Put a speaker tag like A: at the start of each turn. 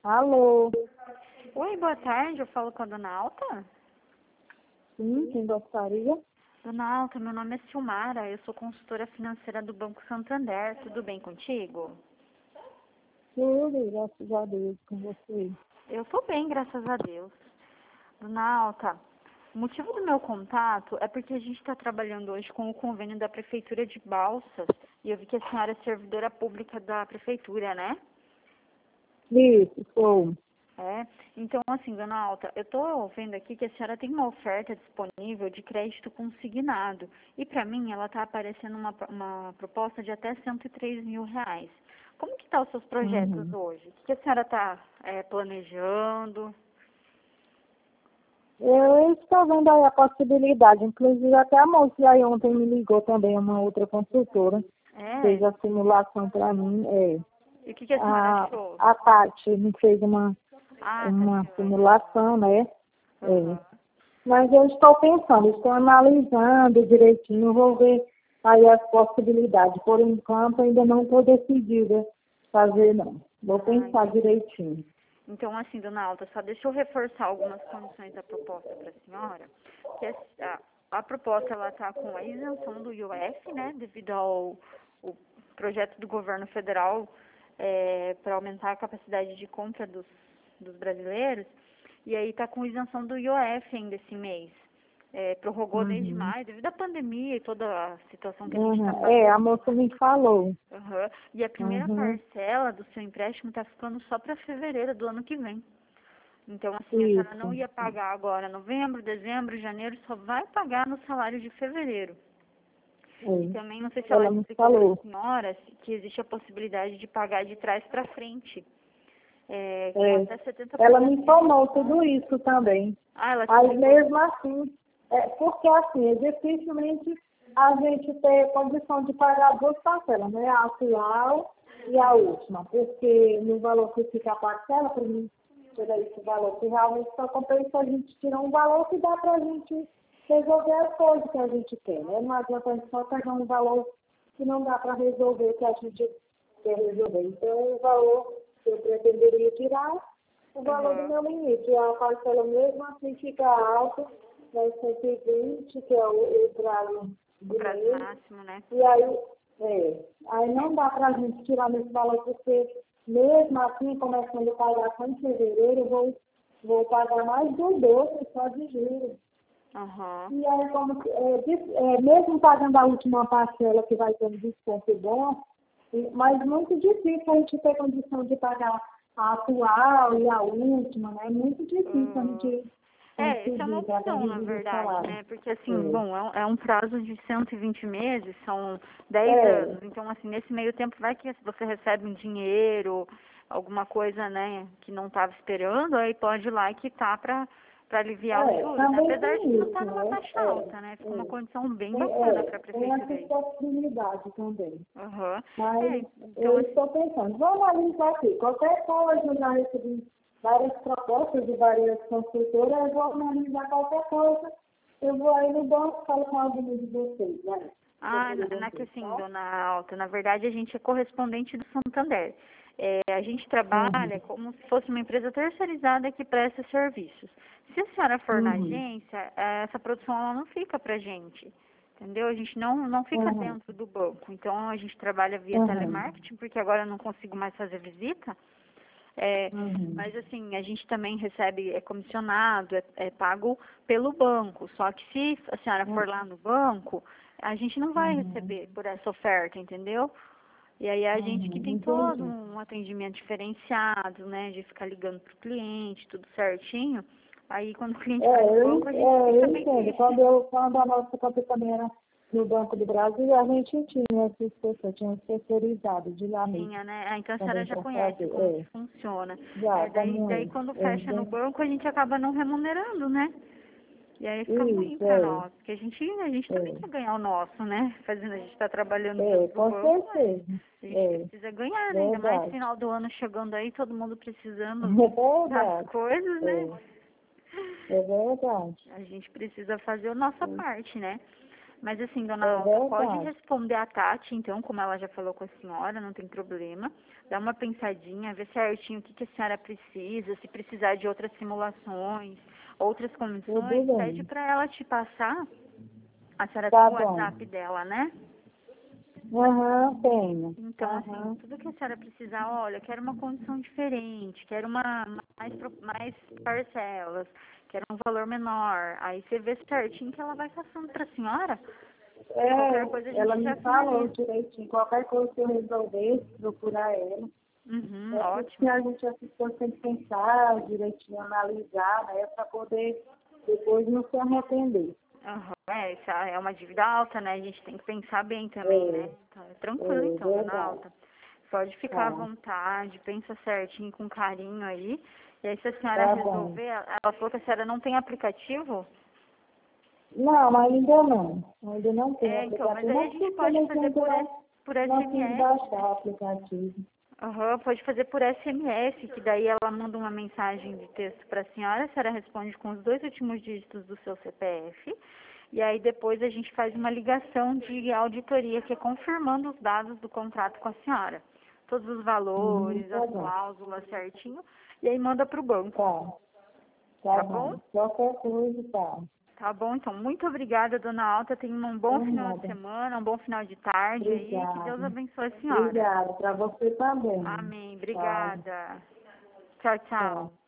A: Alô?
B: Oi, boa tarde, eu falo com a Dona Alta?
A: Sim, quem gostaria?
B: Dona Alta, meu nome é Silmara, eu sou consultora financeira do Banco Santander, tudo bem contigo?
A: Tudo, graças a Deus, com você.
B: Eu tô bem, graças a Deus. Dona Alta, o motivo do meu contato é porque a gente está trabalhando hoje com o convênio da Prefeitura de Balsas e eu vi que a senhora é servidora pública da Prefeitura, né?
A: Isso, sou.
B: É, então assim, Dona Alta, eu estou vendo aqui que a senhora tem uma oferta disponível de crédito consignado e para mim ela está aparecendo uma proposta de até R$ 103.000. Como que estão os seus projetos
A: Uhum.
B: hoje? O que a senhora está planejando?
A: Eu estou vendo aí a possibilidade, inclusive até a moça aí ontem me ligou também, uma outra consultora, fez a simulação para mim.
B: E o que a senhora achou?
A: A Tati me fez uma
B: Tatiana.
A: simulação, né?
B: Aham.
A: Mas eu estou pensando, estou analisando direitinho, vou ver aí as possibilidades. Por enquanto, ainda não estou decidida fazer, não. Vou pensar direitinho.
B: Então, assim, Dona Alta, só deixa eu reforçar algumas condições da proposta para a senhora, que a proposta, ela está com a isenção do IOF, né, devido ao o projeto do governo federal para aumentar a capacidade de compra dos brasileiros, e aí está com isenção do IOF ainda esse mês. Prorrogou desde
A: Uhum.
B: maio, devido à pandemia e toda a situação que a gente está passando.
A: A moça me falou.
B: Uhum. E a primeira
A: Uhum.
B: parcela do seu empréstimo está ficando só para fevereiro do ano que vem. Então, assim, a senhora não
A: Isso.
B: ia pagar agora novembro, dezembro, janeiro, só vai pagar no salário de fevereiro. E também, não sei se ela
A: Ela me
B: explicou para a
A: falou.
B: senhora que existe a possibilidade de pagar de trás para frente. Com até 70%.
A: Ela me informou tudo isso também.
B: Ela te
A: Aí
B: explicou?
A: mesmo assim, porque assim, dificilmente a gente tem condição de pagar duas parcelas, né? A atual e a última, porque no valor que fica a parcela, para mim, tirar esse valor que realmente só compensa a gente tirar um valor que dá para a gente resolver as coisas que a gente quer, né? Não adianta a gente só pegar um valor que não dá para resolver, que a gente quer resolver. Então, o valor que eu pretenderia tirar, o valor do meu limite. A parcela mesmo assim fica alta, né, 120, que é o prazo
B: O
A: de
B: prazo
A: mês.
B: máximo, né?
A: E aí não dá para a gente tirar nesse valor, porque mesmo assim, começando a pagar só em fevereiro, eu vou pagar mais do dobro só de juros.
B: Aham.
A: E aí, mesmo pagando a última parcela, que vai ter um desconto bom, mas muito difícil a gente ter condição de pagar a atual e a última, né? É muito difícil a gente
B: Isso é uma
A: conseguir, para
B: opção, na
A: reduzir o
B: verdade,
A: salário.
B: né? Porque, assim, bom, é um prazo de 120 meses, são 10 anos. Então, assim, nesse meio tempo, vai que você recebe um dinheiro, alguma coisa, né, que não estava esperando, aí pode ir lá e quitar para aliviar os juros, né?
A: Também
B: Apesar de
A: tem
B: que não
A: isso,
B: estar numa
A: né?
B: taxa alta, né? Fica uma condição bem bacana para a
A: Tem
B: prefeitura
A: essa
B: aí.
A: possibilidade também.
B: Aham.
A: Mas
B: Então,
A: eu
B: assim,
A: estou pensando, vamos analisar aqui. Qualquer coisa, eu já recebi várias propostas de várias consultoras, eu vou analisar qualquer coisa. Eu vou aí no banco, falo com alguns de vocês, né?
B: que assim, Dona Alta, na verdade a gente é correspondente do Santander. A gente trabalha como se fosse uma empresa terceirizada que presta serviços. Se a senhora for na agência, essa produção ela não fica pra gente, entendeu? A gente não fica dentro do banco. Então a gente trabalha via telemarketing, porque agora eu não consigo mais fazer visita. Mas assim, a gente também recebe comissionado, é pago pelo banco. Só que se a senhora for lá no banco, a gente não vai receber por essa oferta, entendeu? E aí a gente que tem todo
A: Entendi.
B: um atendimento diferenciado, né? De ficar ligando pro cliente, tudo certinho. Aí quando o cliente vai no banco, a gente fica
A: Eu
B: bem
A: entendo.
B: triste.
A: Quando a nossa conta também era no Banco do Brasil, a gente tinha essas pessoas, tinha terceirizado de lá mesmo,
B: Tinha, né? Então a senhora
A: também
B: já
A: para
B: conhece
A: fazer.
B: como que funciona.
A: Já,
B: Daí quando fecha no banco, a gente acaba não remunerando, né? E aí fica ruim
A: isso,
B: pra nós, porque a gente também
A: é.
B: quer ganhar o nosso, né? Fazendo, a gente tá trabalhando dentro do
A: Com
B: banco, mas
A: certeza.
B: a gente precisa ganhar, né? Ainda mais
A: Verdade.
B: final do ano chegando aí, todo mundo precisando
A: É
B: das
A: verdade.
B: coisas, né?
A: É verdade.
B: A gente precisa fazer a nossa parte, né? Mas assim, dona
A: É
B: Alta, pode
A: verdade.
B: responder a Tati, então, como ela já falou com a senhora, não tem problema. dá uma pensadinha, vê certinho o que a senhora precisa, se precisar de outras simulações, outras comissões,
A: Tudo
B: pede
A: bem.
B: para ela te passar. A senhora tem
A: Tá
B: o
A: bom.
B: WhatsApp dela, né?
A: Aham, tenho.
B: Então, assim, tudo que a senhora precisar, olha, eu quero uma condição diferente, quero mais parcelas, quero um valor menor. Aí você vê certinho que ela vai passando para a senhora. E qualquer coisa a
A: Ela
B: gente
A: me
B: já
A: falou
B: finaliza.
A: direitinho. Qualquer coisa que eu resolver, procurar ela.
B: Uhum,
A: É por isso que
B: ótimo.
A: a gente assistiu sem pensar direitinho, analisar, né? Para poder depois não se arrepender.
B: Aham, essa é uma dívida alta, né? A gente tem que pensar bem também, né? Então, é tranquilo então, dona
A: Verdade.
B: Alta. Pode ficar à
A: Tá,
B: vontade, pensa certinho, com carinho aí. E aí, se a senhora
A: tá bom.
B: resolver, ela falou que a senhora não tem aplicativo?
A: Não, ainda não. Ainda não tem
B: Então, mas
A: aplicativo.
B: aí a
A: Mas
B: gente pode fazer
A: simplesmente
B: por
A: não quis
B: SMS,
A: baixar
B: né?
A: o aplicativo.
B: Aham, pode fazer por SMS, que daí ela manda uma mensagem de texto para a senhora responde com os 2 últimos dígitos do seu CPF, e aí depois a gente faz uma ligação de auditoria, que é confirmando os dados do contrato com a senhora. Todos os valores,
A: Tá
B: as
A: bom.
B: cláusulas certinho, e aí manda para o banco,
A: Tá
B: tá bom?
A: bom. Qualquer coisa, tá.
B: Tá bom, então, muito obrigada, dona Alta, tenha um bom
A: Por
B: final de
A: nada.
B: semana, um bom final de tarde aí, que Deus
A: Obrigada.
B: abençoe a senhora.
A: Obrigada. Para você também.
B: Amém,
A: Tchau.
B: obrigada. Tchau,
A: Tchau.
B: tchau.